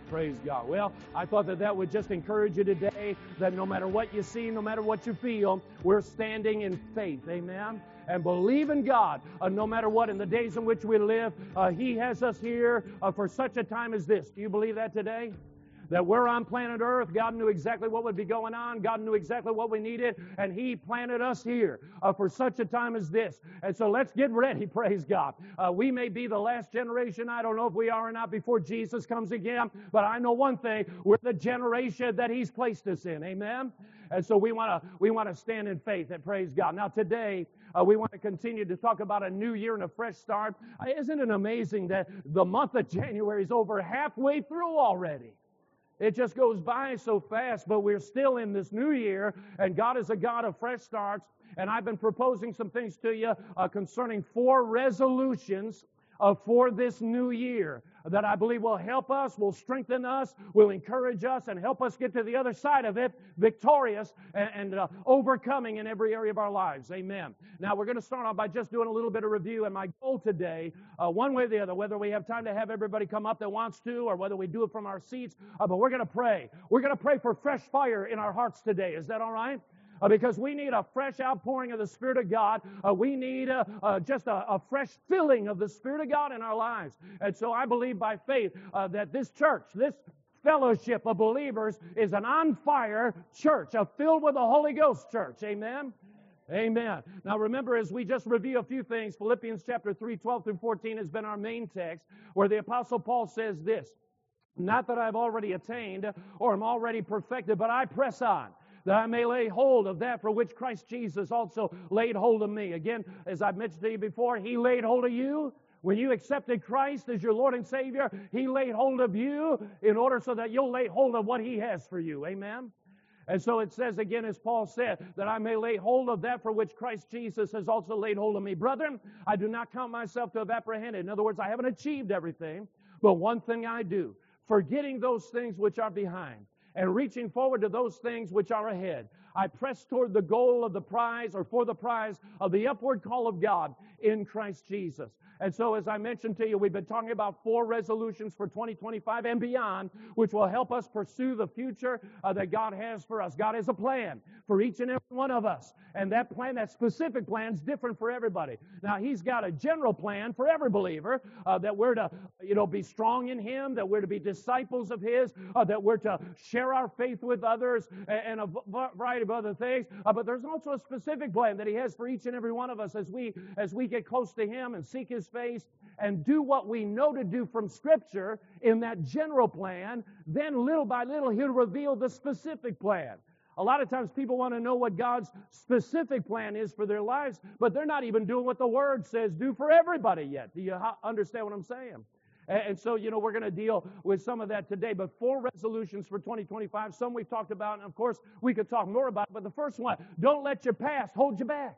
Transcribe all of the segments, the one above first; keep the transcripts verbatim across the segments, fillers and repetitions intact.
Praise God. Well, I thought that that would just encourage you today, that no matter what you see, no matter what you feel, we're standing in faith. Amen. And believe in God, uh, no matter what, in the days in which we live, uh, He has us here uh, for such a time as this. Do you believe that today? That we're on planet Earth. God knew exactly what would be going on. God knew exactly what we needed, and He planted us here uh, for such a time as this. And so let's get ready, praise God. Uh, we may be the last generation. I don't know if we are or not before Jesus comes again, but I know one thing. We're the generation that He's placed us in. Amen? And so we want to we want to stand in faith and praise God. Now today, uh, we want to continue to talk about a new year and a fresh start. Uh, isn't it amazing that the month of January is over halfway through already? It just goes by so fast, but we're still in this new year, and God is a God of fresh starts. And I've been proposing some things to you uh, concerning four resolutions uh, for this new year that I believe will help us, will strengthen us, will encourage us, and help us get to the other side of it victorious and, and uh, overcoming in every area of our lives. Amen. Now, we're going to start off by just doing a little bit of review, and my goal today, uh, one way or the other, whether we have time to have everybody come up that wants to, or whether we do it from our seats, uh, but we're going to pray. We're going to pray for fresh fire in our hearts today. Is that all right? Uh, because we need a fresh outpouring of the Spirit of God. Uh, we need uh, uh, just a, a fresh filling of the Spirit of God in our lives. And so I believe by faith uh, that this church, this fellowship of believers is an on-fire church, a filled with the Holy Ghost church. Amen? Amen. Now remember, as we just review a few things, Philippians chapter three, twelve through fourteen has been our main text, where the Apostle Paul says this, "Not that I've already attained or am already perfected, but I press on, that I may lay hold of that for which Christ Jesus also laid hold of me." Again, as I've mentioned to you before, He laid hold of you. When you accepted Christ as your Lord and Savior, He laid hold of you in order so that you'll lay hold of what He has for you. Amen? And so it says again, as Paul said, that I may lay hold of that for which Christ Jesus has also laid hold of me. Brethren, I do not count myself to have apprehended. In other words, I haven't achieved everything, but one thing I do, forgetting those things which are behind, and reaching forward to those things which are ahead, I press toward the goal of the prize, or for the prize of the upward call of God in Christ Jesus. And so, as I mentioned to you, we've been talking about four resolutions for twenty twenty-five and beyond, which will help us pursue the future uh, that God has for us. God has a plan for each and every one of us. And that plan, that specific plan, is different for everybody. Now, He's got a general plan for every believer, uh, that we're to, you know, be strong in Him, that we're to be disciples of His, uh, that we're to share our faith with others, and, and a variety of other things. Uh, but there's also a specific plan that He has for each and every one of us as we as we get close to Him and seek His face and do what we know to do from Scripture in that general plan. Then little by little He'll reveal the specific plan. A lot of times people want to know what God's specific plan is for their lives, but they're not even doing what the Word says do for everybody yet. Do you understand what I'm saying? And so, you know, we're going to deal with some of that today. But four resolutions for twenty twenty-five, some we've talked about, and of course we could talk more about it. But the first one, don't let your past hold you back.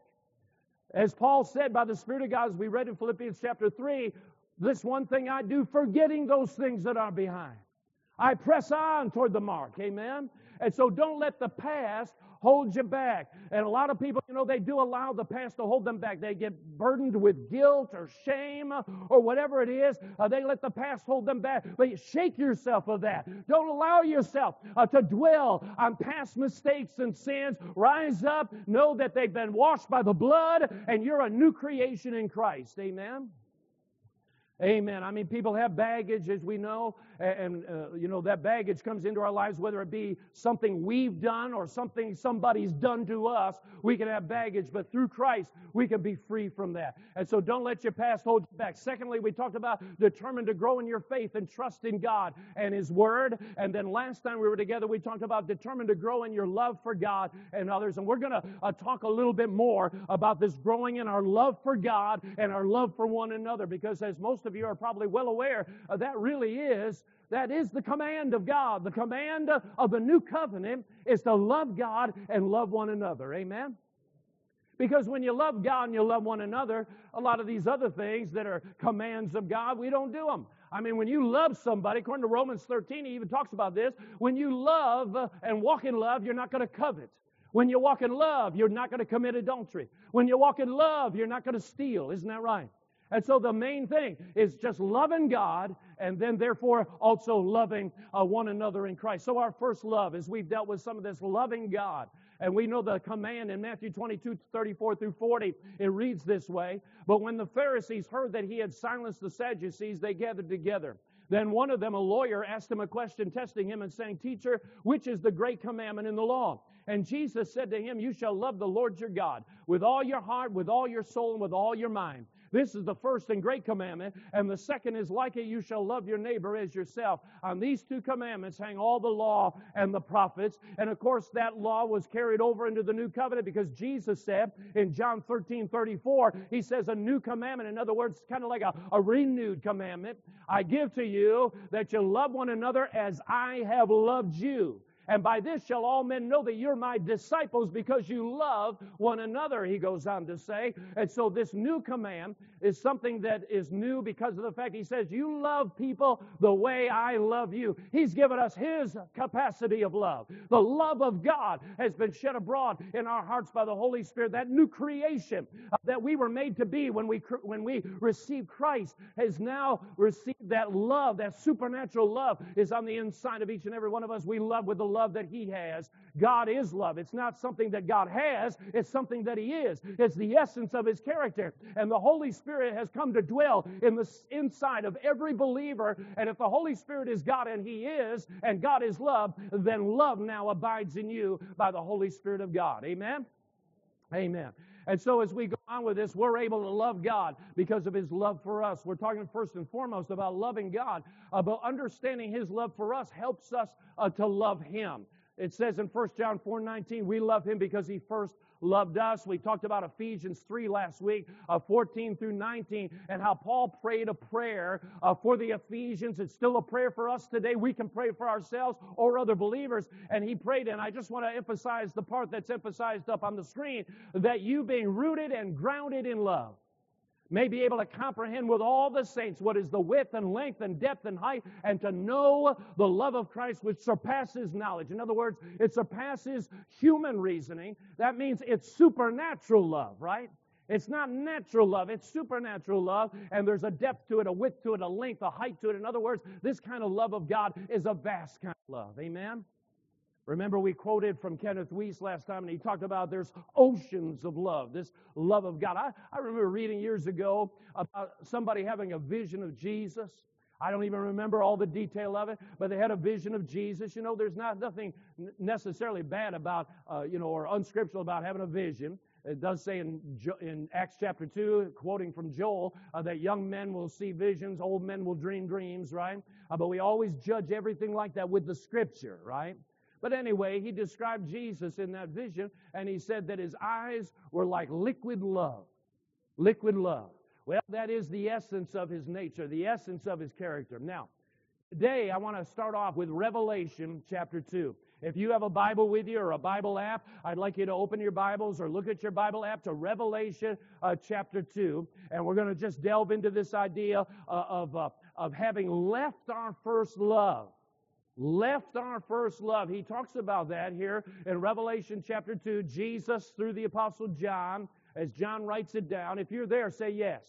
As Paul said by the Spirit of God, as we read in Philippians chapter three, this one thing I do, forgetting those things that are behind, I press on toward the mark. Amen? And so don't let the past hold you back. And a lot of people, you know, they do allow the past to hold them back. They get burdened with guilt or shame or whatever it is. Uh, they let the past hold them back. But shake yourself of that. Don't allow yourself uh, to dwell on past mistakes and sins. Rise up. Know that they've been washed by the blood and you're a new creation in Christ. Amen? Amen. I mean, people have baggage, as we know, and, uh, you know, that baggage comes into our lives, whether it be something we've done or something somebody's done to us. We can have baggage, but through Christ, we can be free from that. And so don't let your past hold you back. Secondly, we talked about determined to grow in your faith and trust in God and His Word. And then last time we were together, we talked about determined to grow in your love for God and others. And we're going to uh, talk a little bit more about this growing in our love for God and our love for one another, because as most of you are probably well aware, uh, that really is That is the command of God. The command of the new covenant is to love God and love one another. Amen? Because when you love God and you love one another, a lot of these other things that are commands of God, we don't do them. I mean, when you love somebody, according to Romans thirteen, he even talks about this. When you love and walk in love, you're not going to covet. When you walk in love, you're not going to commit adultery. When you walk in love, you're not going to steal. Isn't that right? And so the main thing is just loving God and then therefore also loving uh, one another in Christ. So our first love, as we've dealt with some of this, loving God. And we know the command in Matthew twenty-two, thirty-four through forty, it reads this way. But when the Pharisees heard that he had silenced the Sadducees, they gathered together. Then one of them, a lawyer, asked him a question, testing him and saying, Teacher, which is the great commandment in the law? And Jesus said to him, You shall love the Lord your God with all your heart, with all your soul, and with all your mind. This is the first and great commandment, and the second is like it, you shall love your neighbor as yourself. On these two commandments hang all the law and the prophets. And of course, that law was carried over into the new covenant because Jesus said in John thirteen thirty-four, he says a new commandment. In other words, kind of like a, a renewed commandment. I give to you that you love one another as I have loved you. And by this shall all men know that you're my disciples because you love one another, he goes on to say. And so this new command is something that is new because of the fact he says, you love people the way I love you. He's given us his capacity of love. The love of God has been shed abroad in our hearts by the Holy Spirit. That new creation that we were made to be when we when we received Christ has now received that love, that supernatural love is on the inside of each and every one of us. We love with the love that he has. God is love. It's not something that God has. It's something that he is. It's the essence of his character. And the Holy Spirit has come to dwell in the inside of every believer. And if the Holy Spirit is God and he is, and God is love, then love now abides in you by the Holy Spirit of God. Amen? Amen. And so as we go on with this, we're able to love God because of his love for us. We're talking first and foremost about loving God, but understanding his love for us helps us uh, to love him. It says in First John four nineteen, we love him because he first loved us. We talked about Ephesians three last week, uh, fourteen through nineteen, and how Paul prayed a prayer uh, for the Ephesians. It's still a prayer for us today. We can pray for ourselves or other believers. And he prayed, and I just want to emphasize the part that's emphasized up on the screen, that you being rooted and grounded in love may be able to comprehend with all the saints what is the width and length and depth and height, and to know the love of Christ which surpasses knowledge. In other words, it surpasses human reasoning. That means it's supernatural love, right? It's not natural love, it's supernatural love, and there's a depth to it, a width to it, a length, a height to it. In other words, this kind of love of God is a vast kind of love. Amen? Remember, we quoted from Kenneth Weiss last time, and he talked about there's oceans of love, this love of God. I, I remember reading years ago about somebody having a vision of Jesus. I don't even remember all the detail of it, but they had a vision of Jesus. You know, there's not nothing necessarily bad about, uh, you know, or unscriptural about having a vision. It does say in, in Acts chapter two, quoting from Joel, uh, that young men will see visions, old men will dream dreams, right? Uh, but we always judge everything like that with the Scripture, right? But anyway, he described Jesus in that vision, and he said that his eyes were like liquid love. Liquid love. Well, that is the essence of his nature, the essence of his character. Now, today I want to start off with Revelation chapter two. If you have a Bible with you or a Bible app, I'd like you to open your Bibles or look at your Bible app to Revelation uh, chapter two. And we're going to just delve into this idea uh, of, uh, of having left our first love. Left our first love. He talks about that here in Revelation chapter two. Jesus, through the Apostle John, as John writes it down. If you're there, say yes.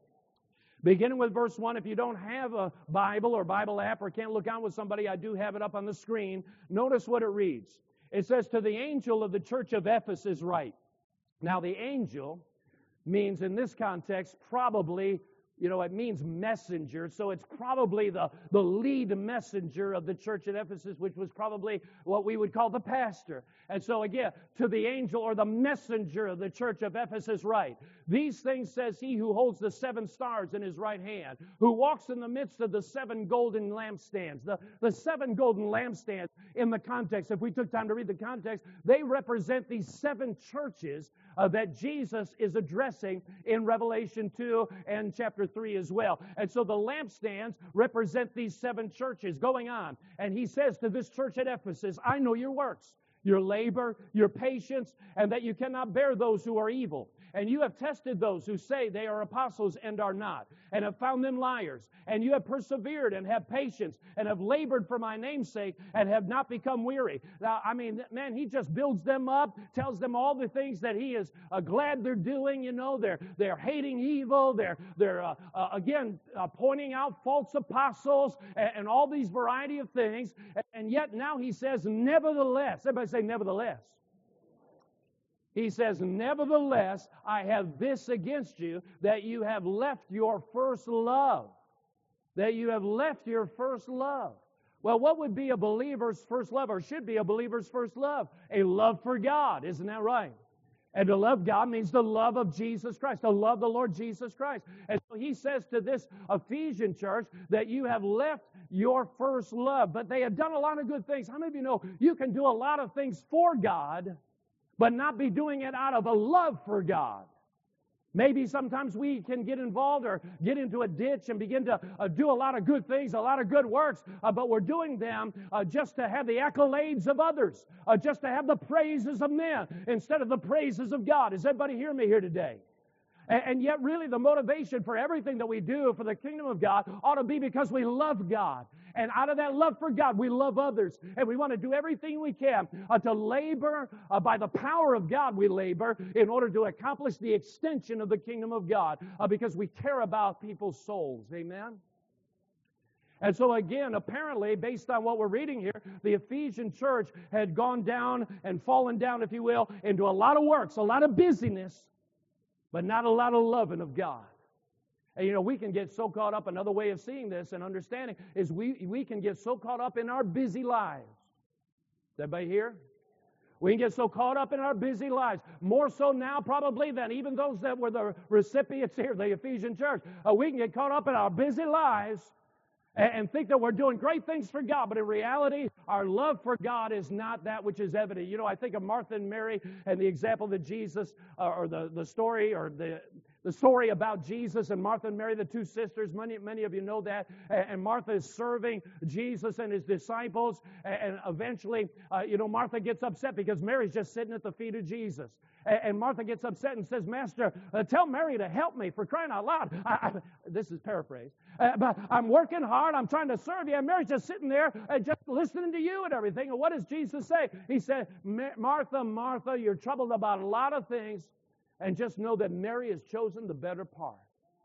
Beginning with verse one, if you don't have a Bible or Bible app or can't look on with somebody, I do have it up on the screen. Notice what it reads. It says, to the angel of the church of Ephesus write. Now, the angel means, in this context, probably, you know, it means messenger, so it's probably the, the lead messenger of the church at Ephesus, which was probably what we would call the pastor. And so again, to the angel or the messenger of the church of Ephesus write, these things says he who holds the seven stars in his right hand, who walks in the midst of the seven golden lampstands. The, the seven golden lampstands, in the context, if we took time to read the context, they represent these seven churches uh, that Jesus is addressing in Revelation two and chapter three as well. And so the lampstands represent these seven churches going on. And he says to this church at Ephesus, I know your works, your labor, your patience, and that you cannot bear those who are evil. And you have tested those who say they are apostles and are not, and have found them liars. And you have persevered and have patience, and have labored for my name's sake, and have not become weary. Now, I mean, man, he just builds them up, tells them all the things that he is uh, glad they're doing. You know, they're they're hating evil. They're they're uh, uh, again uh, pointing out false apostles and, and all these variety of things. And yet now he says, nevertheless. Everybody say, nevertheless. He says, nevertheless, I have this against you, that you have left your first love. That you have left your first love. Well, what would be a believer's first love, or should be a believer's first love? A love for God, isn't that right? And to love God means the love of Jesus Christ, to love the Lord Jesus Christ. And so he says to this Ephesian church that you have left your first love. But they have done a lot of good things. How many of you know you can do a lot of things for God, but not be doing it out of a love for God? Maybe sometimes we can get involved or get into a ditch and begin to uh, do a lot of good things, a lot of good works, uh, but we're doing them uh, just to have the accolades of others, uh, just to have the praises of men instead of the praises of God. Does everybody hear me here today? And, and yet really the motivation for everything that we do for the kingdom of God ought to be because we love God. And out of that love for God, we love others. And we want to do everything we can uh, to labor, uh, by the power of God we labor, in order to accomplish the extension of the kingdom of God, uh, because we care about people's souls. Amen? And so again, apparently, based on what we're reading here, the Ephesian church had gone down and fallen down, if you will, into a lot of works, a lot of busyness, but not a lot of loving of God. And you know, we can get so caught up, another way of seeing this and understanding is we, we can get so caught up in our busy lives. Is everybody here? We can get so caught up in our busy lives, more so now probably than even those that were the recipients here, the Ephesian church. Uh, we can get caught up in our busy lives and, and think that we're doing great things for God, but in reality, our love for God is not that which is evident. You know, I think of Martha and Mary and the example that Jesus, uh, or the, the story, or the... The story about Jesus and Martha and Mary, the two sisters, many, many of you know that. And Martha is serving Jesus and his disciples. And eventually, uh, you know, Martha gets upset because Mary's just sitting at the feet of Jesus. And Martha gets upset and says, Master, uh, tell Mary to help me, for crying out loud. I, I, this is paraphrased. Uh, but I'm working hard. I'm trying to serve you. And Mary's just sitting there uh, just listening to you and everything. And what does Jesus say? He said, Martha, Martha, you're troubled about a lot of things. And just know that Mary has chosen the better part.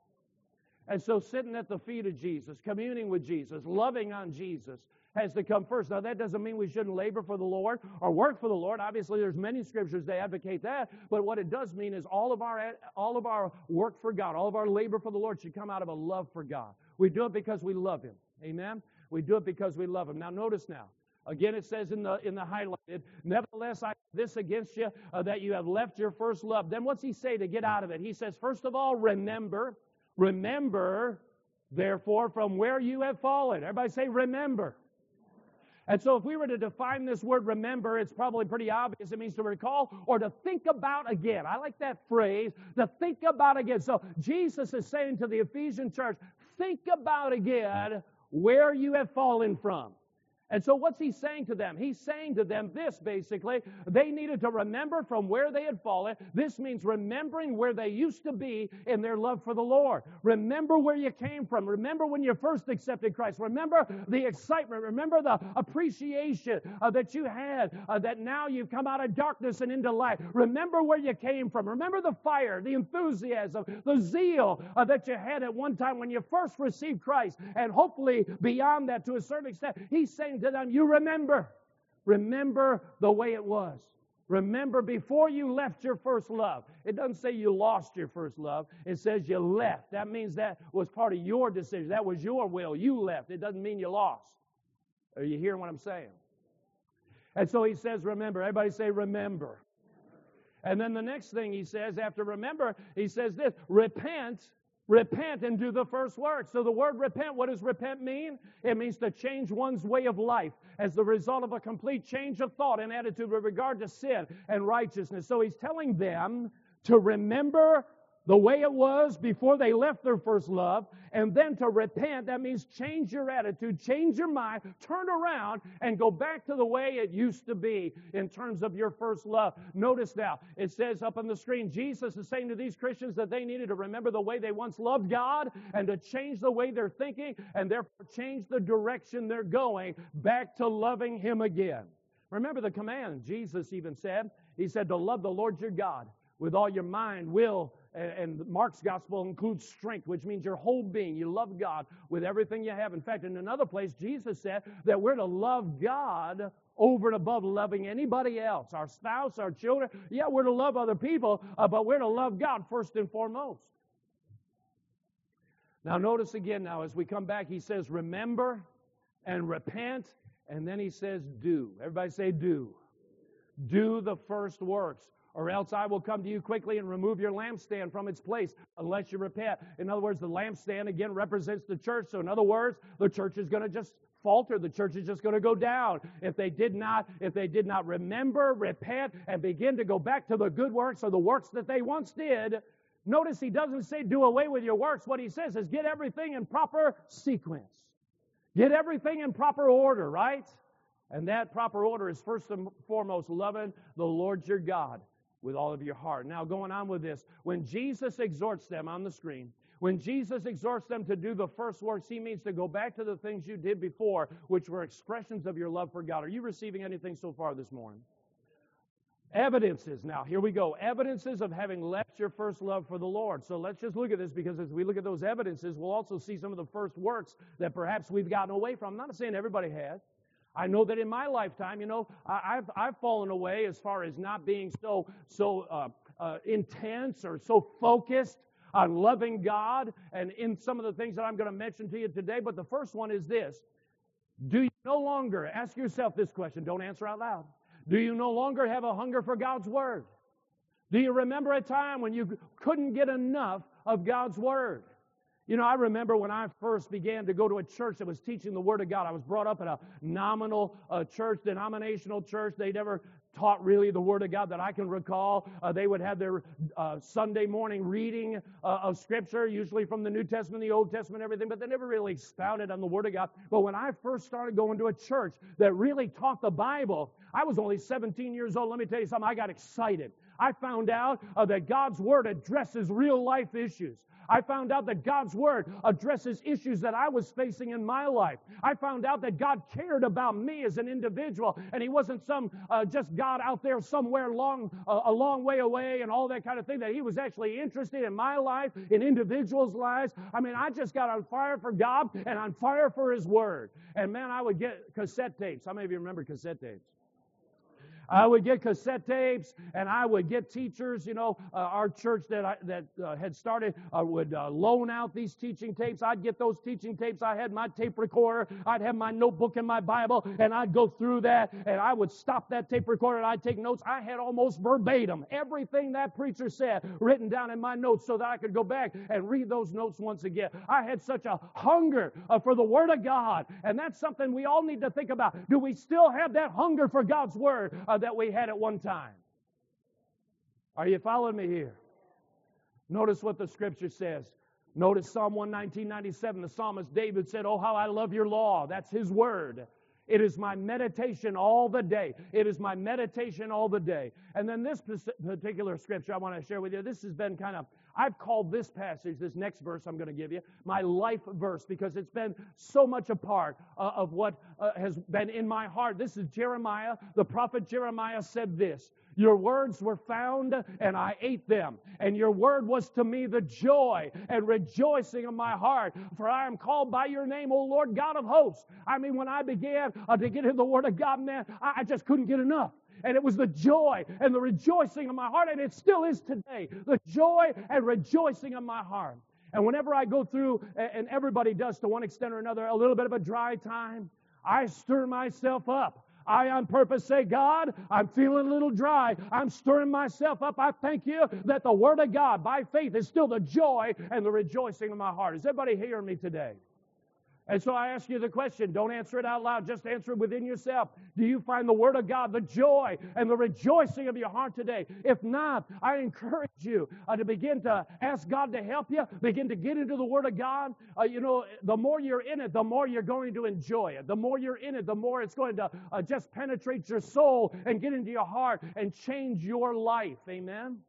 And so sitting at the feet of Jesus, communing with Jesus, loving on Jesus, has to come first. Now, that doesn't mean we shouldn't labor for the Lord or work for the Lord. Obviously, there's many scriptures that advocate that. But what it does mean is all of our all of our work for God, all of our labor for the Lord should come out of a love for God. We do it because we love Him. Amen? We do it because we love Him. Now, notice now. Again, it says in the in the highlighted, nevertheless, I have this against you, uh, that you have left your first love. Then what's he say to get out of it? He says, first of all, remember, remember, therefore, from where you have fallen. Everybody say, remember. And so if we were to define this word remember, it's probably pretty obvious. It means to recall or to think about again. I like that phrase, to think about again. So Jesus is saying to the Ephesian church, think about again where you have fallen from. And so what's he saying to them? He's saying to them this, basically. They needed to remember from where they had fallen. This means remembering where they used to be in their love for the Lord. Remember where you came from. Remember when you first accepted Christ. Remember the excitement. Remember the appreciation uh, that you had, uh, that now you've come out of darkness and into light. Remember where you came from. Remember the fire, the enthusiasm, the zeal uh, that you had at one time when you first received Christ. And hopefully beyond that to a certain extent. He's saying to them, you remember. Remember the way it was. Remember before you left your first love. It doesn't say you lost your first love. It says you left. That means that was part of your decision. That was your will. You left. It doesn't mean you lost. Are you hearing what I'm saying? And so he says, remember. Everybody say, remember. And then the next thing he says after remember, he says this, repent. Repent and do the first work. So the word repent, what does repent mean? It means to change one's way of life as the result of a complete change of thought and attitude with regard to sin and righteousness. So he's telling them to remember the way it was before they left their first love, and then to repent, that means change your attitude, change your mind, turn around, and go back to the way it used to be in terms of your first love. Notice now, it says up on the screen, Jesus is saying to these Christians that they needed to remember the way they once loved God and to change the way they're thinking and therefore change the direction they're going back to loving Him again. Remember the command Jesus even said. He said to love the Lord your God with all your mind, will, and Mark's gospel includes strength, which means your whole being. You love God with everything you have. In fact, in another place, Jesus said that we're to love God over and above loving anybody else, our spouse, our children. Yeah, we're to love other people, uh, but we're to love God first and foremost. Now, notice again now, as we come back, he says, remember and repent, and then he says, do. Everybody say, do. Do the first works, or else I will come to you quickly and remove your lampstand from its place unless you repent. In other words, the lampstand, again, represents the church. So in other words, the church is going to just falter. The church is just going to go down if they did not, if they did not remember, repent, and begin to go back to the good works or the works that they once did. Notice he doesn't say do away with your works. What he says is get everything in proper sequence. Get everything in proper order, right? And that proper order is first and foremost loving the Lord your God with all of your heart. Now, going on with this, when Jesus exhorts them on the screen, when Jesus exhorts them to do the first works, he means to go back to the things you did before, which were expressions of your love for God. Are you receiving anything so far this morning? Evidences. Now, here we go. Evidences of having left your first love for the Lord. So let's just look at this, because as we look at those evidences, we'll also see some of the first works that perhaps we've gotten away from. I'm not saying everybody has. I know that in my lifetime, you know, I've I've fallen away as far as not being so so uh, uh, intense or so focused on loving God, and in some of the things that I'm going to mention to you today. But the first one is this: do you no longer, ask yourself this question? Don't answer out loud. Do you no longer have a hunger for God's Word? Do you remember a time when you couldn't get enough of God's Word? You know, I remember when I first began to go to a church that was teaching the Word of God. I was brought up in a nominal uh, church, denominational church. They never taught really the Word of God that I can recall. Uh, they would have their uh, Sunday morning reading uh, of Scripture, usually from the New Testament, the Old Testament, everything, but they never really expounded on the Word of God. But when I first started going to a church that really taught the Bible, I was only seventeen years old. Let me tell you something, I got excited. I found out uh, that God's Word addresses real life issues. I found out that God's Word addresses issues that I was facing in my life. I found out that God cared about me as an individual, and He wasn't some uh, just God out there somewhere long, uh, a long way away and all that kind of thing, that He was actually interested in my life, in individuals' lives. I mean, I just got on fire for God and on fire for His Word. And man, I would get cassette tapes. How many of you remember cassette tapes? I would get cassette tapes, and I would get teachers. You know, uh, our church that I, that uh, had started uh, would uh, loan out these teaching tapes. I'd get those teaching tapes. I had my tape recorder. I'd have my notebook and my Bible, and I'd go through that, and I would stop that tape recorder, and I'd take notes. I had almost verbatim everything that preacher said written down in my notes so that I could go back and read those notes once again. I had such a hunger uh, for the Word of God, and that's something we all need to think about. Do we still have that hunger for God's Word Uh, that we had at one time? Are you following me here? Notice what the Scripture says. Notice Psalm one nineteen, ninety-seven. The psalmist David said, "Oh, how I love your law." That's his word. It is my meditation all the day. It is my meditation all the day. And then this particular Scripture I want to share with you, this has been kind of, I've called this passage, this next verse I'm going to give you, my life verse, because it's been so much a part uh, of what uh, has been in my heart. This is Jeremiah. The prophet Jeremiah said this: "Your words were found, and I ate them. And your word was to me the joy and rejoicing of my heart. For I am called by your name, O Lord God of hosts." I mean, when I began uh, to get into the Word of God, man, I, I just couldn't get enough. And it was the joy and the rejoicing of my heart, and it still is today, the joy and rejoicing of my heart. And whenever I go through, and everybody does to one extent or another, a little bit of a dry time, I stir myself up. I on purpose say, "God, I'm feeling a little dry. I'm stirring myself up. I thank you that the Word of God, by faith, is still the joy and the rejoicing of my heart." Is everybody hearing me today? And so I ask you the question, don't answer it out loud, just answer it within yourself. Do you find the Word of God, the joy and the rejoicing of your heart today? If not, I encourage you uh, to begin to ask God to help you, begin to get into the Word of God. Uh, you know, the more you're in it, the more you're going to enjoy it. The more you're in it, the more it's going to uh, just penetrate your soul and get into your heart and change your life. Amen?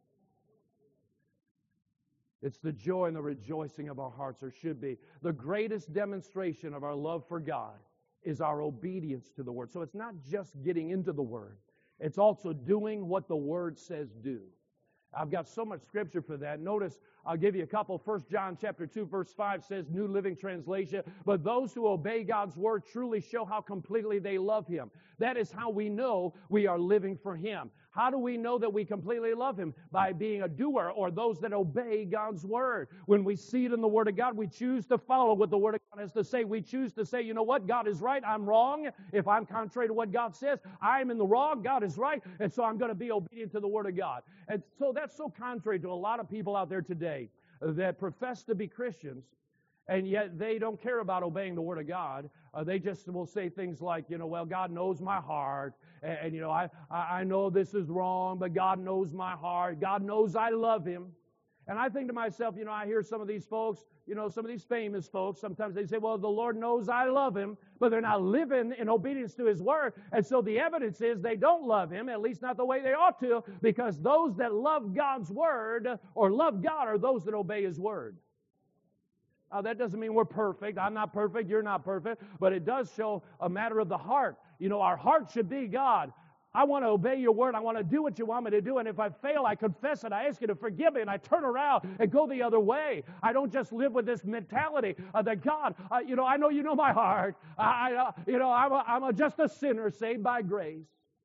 It's the joy and the rejoicing of our hearts, or should be. The greatest demonstration of our love for God is our obedience to the Word. So it's not just getting into the Word. It's also doing what the Word says do. I've got so much Scripture for that. Notice, I'll give you a couple. First John chapter two, verse five says, New Living Translation, but those who obey God's Word truly show how completely they love Him. That is how we know we are living for Him. How do we know that we completely love Him? By being a doer, or those that obey God's Word. When we see it in the Word of God, we choose to follow what the Word of God has to say. We choose to say, you know what, God is right, I'm wrong. If I'm contrary to what God says, I'm in the wrong, God is right, and so I'm going to be obedient to the Word of God. And so that's so contrary to a lot of people out there today that profess to be Christians, and yet they don't care about obeying the Word of God. Uh, they just will say things like, you know, well, God knows my heart. And, and you know, I, I know this is wrong, but God knows my heart. God knows I love Him. And I think to myself, you know, I hear some of these folks, you know, some of these famous folks, sometimes they say, well, the Lord knows I love Him, but they're not living in obedience to His Word. And so the evidence is they don't love Him, at least not the way they ought to, because those that love God's Word or love God are those that obey His Word. Now, that doesn't mean we're perfect. I'm not perfect. You're not perfect. But it does show a matter of the heart. You know, our heart should be, God, I want to obey your word. I want to do what you want me to do. And if I fail, I confess it. I ask you to forgive me. And I turn around and go the other way. I don't just live with this mentality uh, that, God, uh, you know, I know you know my heart. I, uh, you know, I'm, a, I'm a, just a sinner saved by grace.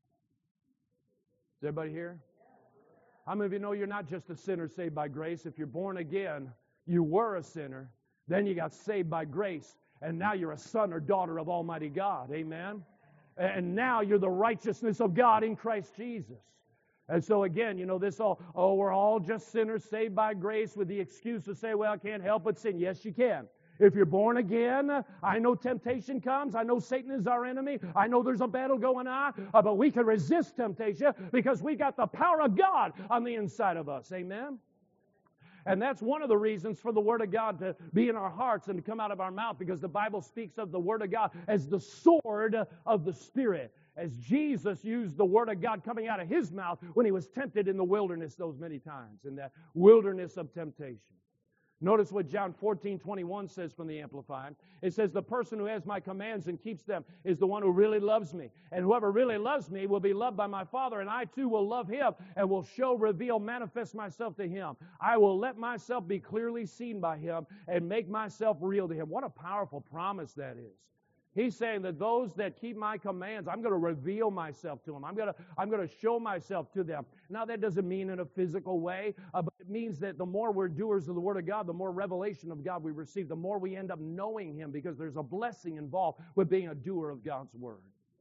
Is everybody here? How many of you know you're not just a sinner saved by grace? If you're born again, you were a sinner. Then you got saved by grace, and now you're a son or daughter of Almighty God. Amen? And now you're the righteousness of God in Christ Jesus. And so again, you know, this all, oh, we're all just sinners saved by grace with the excuse to say, well, I can't help but sin. Yes, you can. If you're born again, I know temptation comes. I know Satan is our enemy. I know there's a battle going on, uh, but we can resist temptation because we got the power of God on the inside of us. Amen? And that's one of the reasons for the Word of God to be in our hearts and to come out of our mouth, because the Bible speaks of the Word of God as the sword of the Spirit, as Jesus used the Word of God coming out of His mouth when He was tempted in the wilderness those many times, in that wilderness of temptation. Notice what John fourteen twenty-one says from the Amplified. It says, the person who has my commands and keeps them is the one who really loves me. And whoever really loves me will be loved by my Father, and I too will love him and will show, reveal, manifest myself to him. I will let myself be clearly seen by him and make myself real to him. What a powerful promise that is. He's saying that those that keep my commands, I'm going to reveal myself to them. I'm going to, I'm going to show myself to them. Now, that doesn't mean in a physical way, uh, but it means that the more we're doers of the Word of God, the more revelation of God we receive, the more we end up knowing Him, because there's a blessing involved with being a doer of God's Word.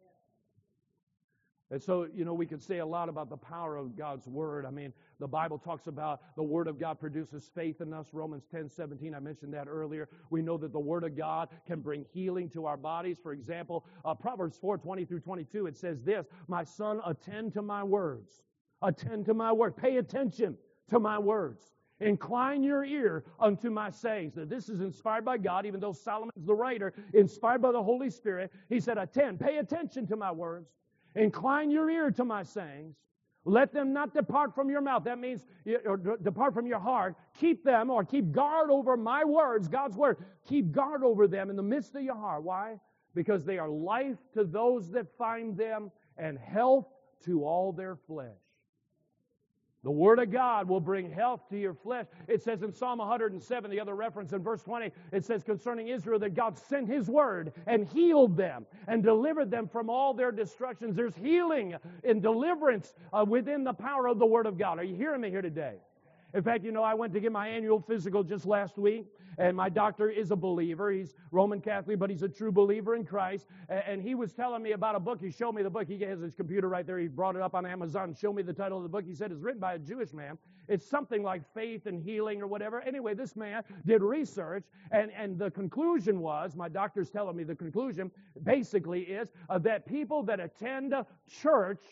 And so, you know, we could say a lot about the power of God's Word. I mean, the Bible talks about the Word of God produces faith in us. Romans ten seventeen, I mentioned that earlier. We know that the Word of God can bring healing to our bodies. For example, uh, Proverbs four twenty through twenty-two, it says this, my son, attend to my words. Attend to my word. Pay attention to my words. Incline your ear unto my sayings. Now, this is inspired by God, even though Solomon's the writer, inspired by the Holy Spirit. He said, attend, pay attention to my words. Incline your ear to my sayings. Let them not depart from your mouth. That means or depart from your heart. Keep them, or keep guard over my words, God's word. Keep guard over them in the midst of your heart. Why? Because they are life to those that find them and health to all their flesh. The Word of God will bring health to your flesh. It says in Psalm one hundred seven, the other reference in verse twenty, it says concerning Israel that God sent His Word and healed them and delivered them from all their destructions. There's healing and deliverance uh, within the power of the Word of God. Are you hearing me here today? In fact, you know, I went to get my annual physical just last week, and my doctor is a believer. He's Roman Catholic, but he's a true believer in Christ. And he was telling me about a book. He showed me the book. He has his computer right there. He brought it up on Amazon and showed me the title of the book. He said it's written by a Jewish man. It's something like Faith and Healing or whatever. Anyway, this man did research, and, and the conclusion was, my doctor's telling me the conclusion basically is uh, that people that attend church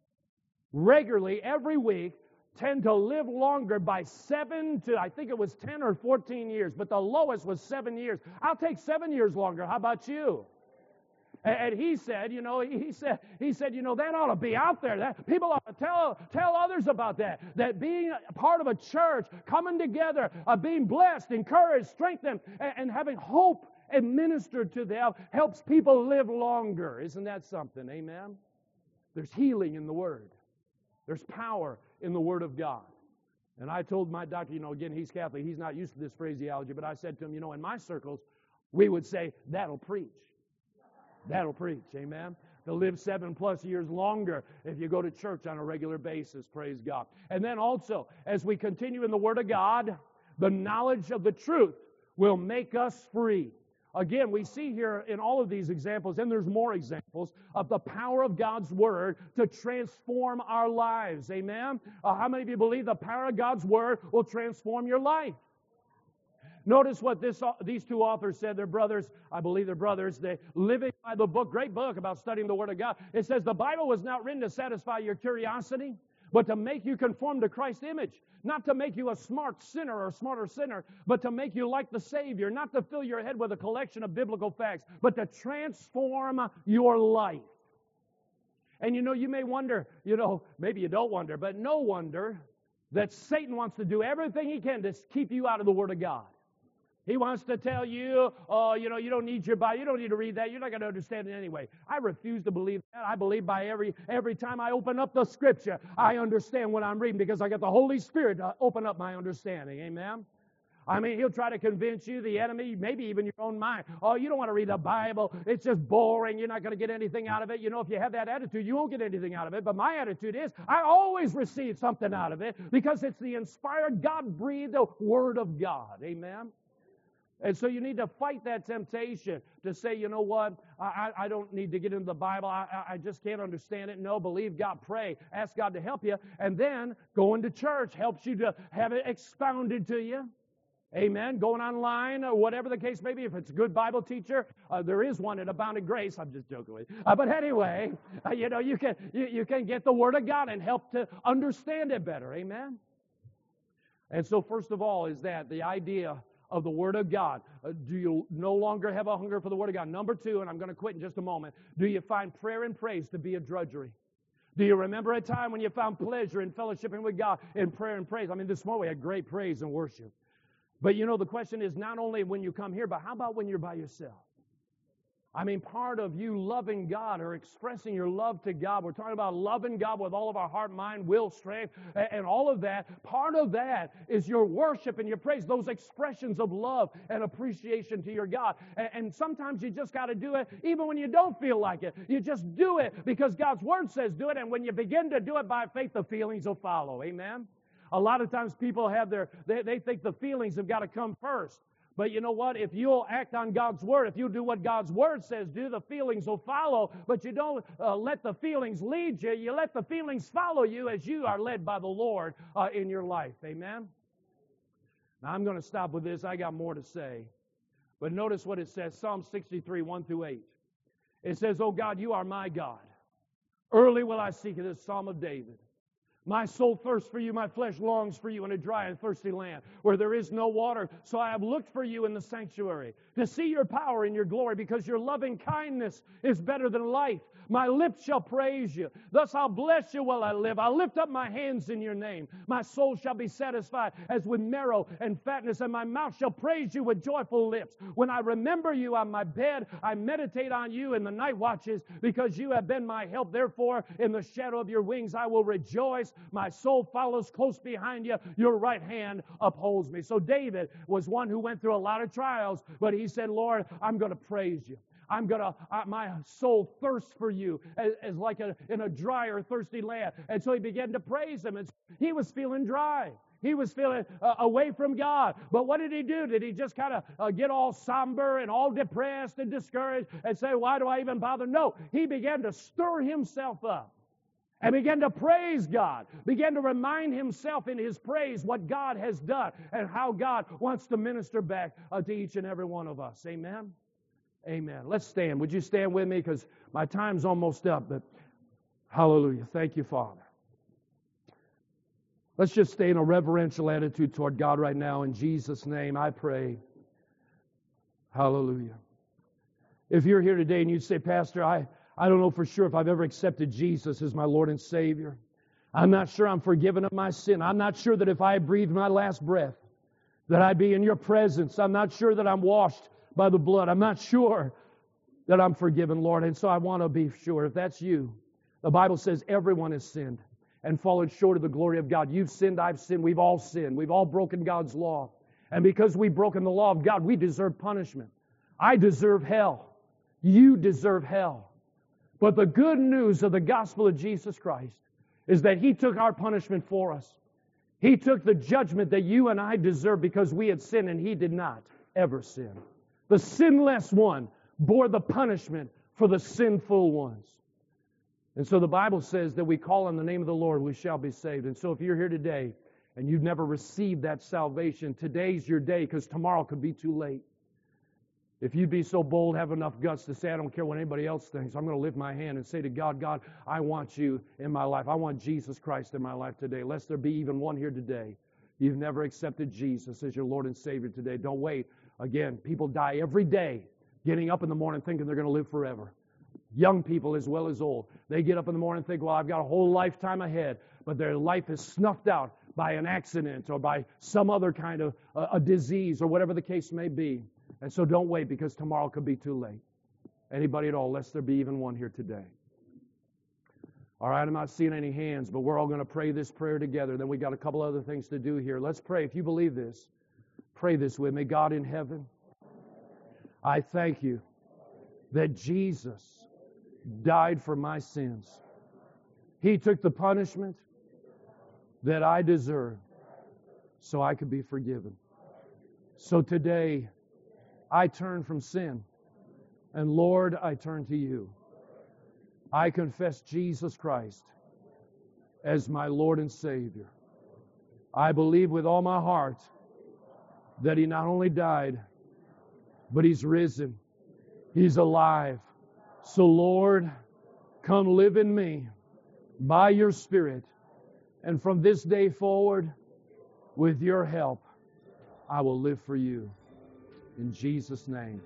regularly every week tend to live longer by seven to, I think it was ten or fourteen years, but the lowest was seven years. I'll take seven years longer. How about you? And, and he said, you know, he said, he said, you know, that ought to be out there. That people ought to tell tell others about that. That being a part of a church, coming together, uh, being blessed, encouraged, strengthened, and, and having hope administered to them helps people live longer. Isn't that something? Amen. There's healing in the Word. There's power in the Word of God. And I told my doctor, you know, again, he's Catholic. He's not used to this phraseology, but I said to him, you know, in my circles, we would say, that'll preach. That'll preach. Amen. To live seven plus years longer if you go to church on a regular basis. Praise God. And then also, as we continue in the Word of God, the knowledge of the truth will make us free. Again, we see here in all of these examples, and there's more examples, of the power of God's Word to transform our lives. Amen? Uh, how many of you believe the power of God's Word will transform your life? Notice what this, uh, these two authors said. They're brothers. I believe they're brothers. They living by the book, great book about studying the Word of God. It says the Bible was not written to satisfy your curiosity, but to make you conform to Christ's image. Not to make you a smart sinner or a smarter sinner, but to make you like the Savior. Not to fill your head with a collection of biblical facts, but to transform your life. And you know, you may wonder, you know, maybe you don't wonder, but no wonder that Satan wants to do everything he can to keep you out of the Word of God. He wants to tell you, oh, you know, you don't need your Bible. You don't need to read that. You're not going to understand it anyway. I refuse to believe that. I believe by every every time I open up the Scripture, I understand what I'm reading because I got the Holy Spirit to open up my understanding. Amen? I mean, he'll try to convince you, the enemy, maybe even your own mind. Oh, you don't want to read the Bible. It's just boring. You're not going to get anything out of it. You know, if you have that attitude, you won't get anything out of it. But my attitude is, I always receive something out of it because it's the inspired, God-breathed Word of God. Amen? And so you need to fight that temptation to say, you know what, I, I don't need to get into the Bible. I, I just can't understand it. No, believe God, pray, ask God to help you. And then going to church helps you to have it expounded to you. Amen. Going online or whatever the case may be. If it's a good Bible teacher, uh, there is one at Abounding Grace. I'm just joking with you. Uh, but anyway, uh, you know, you can, you, you can get the Word of God and help to understand it better. Amen. And so first of all is that the idea of the Word of God. Uh, do you no longer have a hunger for the Word of God? Number two, and I'm going to quit in just a moment, do you find prayer and praise to be a drudgery? Do you remember a time when you found pleasure in fellowshipping with God in prayer and praise? I mean, this morning we had great praise and worship. But you know, the question is not only when you come here, but how about when you're by yourself? I mean, part of you loving God or expressing your love to God, we're talking about loving God with all of our heart, mind, will, strength, and all of that. Part of that is your worship and your praise, those expressions of love and appreciation to your God. And sometimes you just got to do it even when you don't feel like it. You just do it because God's Word says do it, and when you begin to do it by faith, the feelings will follow. Amen? A lot of times people have their, they, they think the feelings have got to come first. But you know what? If you'll act on God's Word, if you'll do what God's Word says do, the feelings will follow. But you don't uh, let the feelings lead you. You let the feelings follow you as you are led by the Lord uh, in your life. Amen? Now, I'm going to stop with this. I got more to say. But notice what it says. Psalm sixty-three, one through eight. It says, "Oh God, you are my God. Early will I seek you." This Psalm of David. "My soul thirsts for you, my flesh longs for you in a dry and thirsty land where there is no water. So I have looked for you in the sanctuary to see your power and your glory, because your loving kindness is better than life. My lips shall praise you. Thus I'll bless you while I live. I'll lift up my hands in your name. My soul shall be satisfied as with marrow and fatness, and my mouth shall praise you with joyful lips. When I remember you on my bed, I meditate on you in the night watches, because you have been my help. Therefore, in the shadow of your wings I will rejoice. My soul follows close behind you. Your right hand upholds me." So David was one who went through a lot of trials, but he said, "Lord, I'm going to praise you. I'm going to, uh, my soul thirsts for you as, as like a, in a dry or thirsty land." And so he began to praise him. And he was feeling dry. He was feeling uh, away from God. But what did he do? Did he just kind of uh, get all somber and all depressed and discouraged and say, why do I even bother? No, he began to stir himself up and began to praise God, began to remind himself in his praise what God has done and how God wants to minister back uh, to each and every one of us. Amen? Amen. Let's stand. Would you stand with me? Because my time's almost up, but hallelujah. Thank you, Father. Let's just stay in a reverential attitude toward God right now. In Jesus' name, I pray. Hallelujah. If you're here today and you say, Pastor, I, I don't know for sure if I've ever accepted Jesus as my Lord and Savior. I'm not sure I'm forgiven of my sin. I'm not sure that if I breathed my last breath, that I'd be in your presence. I'm not sure that I'm washed by the blood. I'm not sure that I'm forgiven, Lord. And so I want to be sure. If that's you, the Bible says everyone has sinned and fallen short of the glory of God. You've sinned, I've sinned, we've all sinned. We've all broken God's law. And because we've broken the law of God, we deserve punishment. I deserve hell. You deserve hell. But the good news of the gospel of Jesus Christ is that He took our punishment for us. He took the judgment that you and I deserve because we had sinned, and He did not ever sin. The sinless one bore the punishment for the sinful ones. And so the Bible says that we call on the name of the Lord, we shall be saved. And so if you're here today and you've never received that salvation, today's your day, because tomorrow could be too late. If you'd be so bold, have enough guts to say, I don't care what anybody else thinks. I'm going to lift my hand and say to God, God, I want you in my life. I want Jesus Christ in my life today. Lest there be even one here today. You've never accepted Jesus as your Lord and Savior today. Don't wait. Again, people die every day getting up in the morning thinking they're going to live forever. Young people as well as old. They get up in the morning and think, well, I've got a whole lifetime ahead. But their life is snuffed out by an accident or by some other kind of uh, a disease or whatever the case may be. And so don't wait, because tomorrow could be too late. Anybody at all, lest there be even one here today. All right, I'm not seeing any hands, but we're all going to pray this prayer together. Then we got a couple other things to do here. Let's pray. If you believe this, pray this with me. God in heaven, I thank you that Jesus died for my sins. He took the punishment that I deserved so I could be forgiven. So today, I turn from sin, and Lord, I turn to you. I confess Jesus Christ as my Lord and Savior. I believe with all my heart that He not only died, but He's risen. He's alive. So Lord, come live in me by your Spirit. And from this day forward, with your help, I will live for you. In Jesus' name,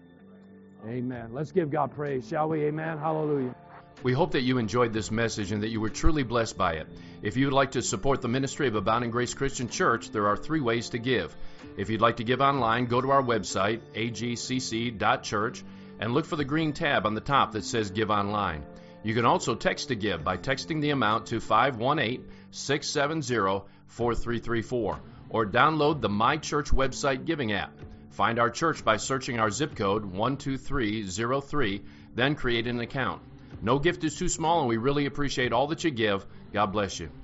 amen. Let's give God praise, shall we? Amen. Hallelujah. We hope that you enjoyed this message and that you were truly blessed by it. If you would like to support the ministry of Abounding Grace Christian Church, there are three ways to give. If you'd like to give online, go to our website, a g c c dot church, and look for the green tab on the top that says Give Online. You can also text to give by texting the amount to five one eight, six seven zero, four three three four, or download the My Church website giving app. Find our church by searching our zip code one two three zero three, then create an account. No gift is too small, and we really appreciate all that you give. God bless you.